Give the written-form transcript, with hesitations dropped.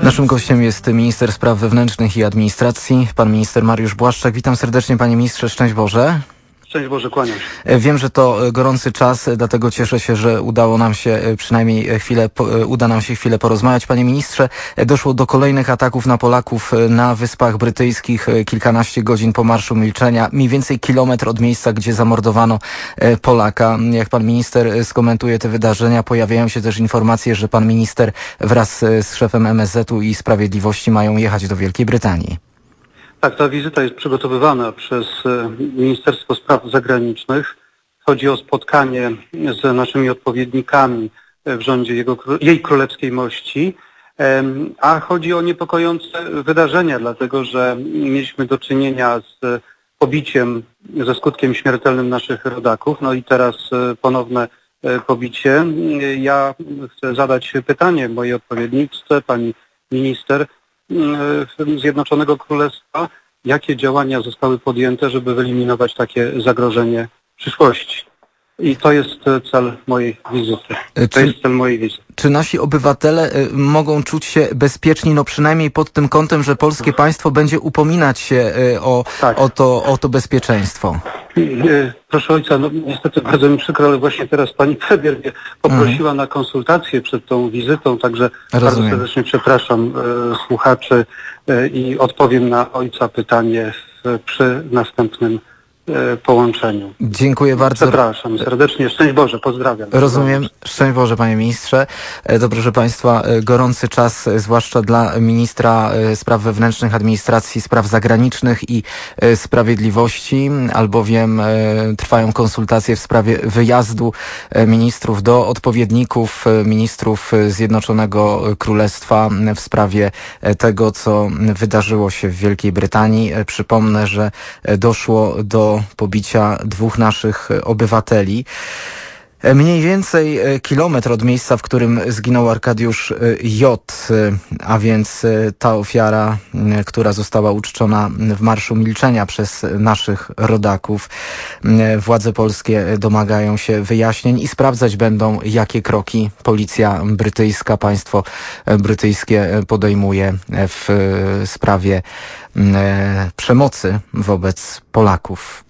Naszym gościem jest minister spraw wewnętrznych i administracji, pan minister Mariusz Błaszczak. Witam serdecznie, panie ministrze, szczęść Boże. Szczęść Boże, kłaniam się. Wiem, że to gorący czas, dlatego cieszę się, że uda nam się chwilę porozmawiać. Panie ministrze, doszło do kolejnych ataków na Polaków na Wyspach Brytyjskich kilkanaście godzin po Marszu Milczenia, mniej więcej kilometr od miejsca, gdzie zamordowano Polaka. Jak pan minister skomentuje te wydarzenia, pojawiają się też informacje, że pan minister wraz z szefem MSZ-u i Sprawiedliwości mają jechać do Wielkiej Brytanii. Tak, ta wizyta jest przygotowywana przez Ministerstwo Spraw Zagranicznych. Chodzi o spotkanie z naszymi odpowiednikami w rządzie jej królewskiej mości, a chodzi o niepokojące wydarzenia, dlatego że mieliśmy do czynienia z pobiciem ze skutkiem śmiertelnym naszych rodaków, no i teraz ponowne pobicie. Ja chcę zadać pytanie mojej odpowiedniczce, pani minister Zjednoczonego Królestwa, jakie działania zostały podjęte, żeby wyeliminować takie zagrożenie w przyszłości. I to jest cel mojej wizyty. Czy nasi obywatele mogą czuć się bezpieczni, no przynajmniej pod tym kątem, że polskie państwo będzie upominać się o to bezpieczeństwo? Proszę ojca, no niestety bardzo mi przykro, ale właśnie teraz pani premier mnie poprosiła na konsultację przed tą wizytą, także bardzo serdecznie przepraszam słuchaczy i odpowiem na ojca pytanie przy następnym połączeniu. Dziękuję bardzo. Przepraszam serdecznie. Szczęść Boże, pozdrawiam. Rozumiem. Szczęść Boże, panie ministrze. Dobrze, że państwa, gorący czas, zwłaszcza dla ministra spraw wewnętrznych, administracji, spraw zagranicznych i sprawiedliwości, albowiem trwają konsultacje w sprawie wyjazdu ministrów do odpowiedników ministrów Zjednoczonego Królestwa w sprawie tego, co wydarzyło się w Wielkiej Brytanii. Przypomnę, że doszło do pobicia dwóch naszych obywateli. Mniej więcej kilometr od miejsca, w którym zginął Arkadiusz J., a więc ta ofiara, która została uczczona w Marszu Milczenia przez naszych rodaków. Władze polskie domagają się wyjaśnień i sprawdzać będą, jakie kroki policja brytyjska, państwo brytyjskie podejmuje w sprawie przemocy wobec Polaków.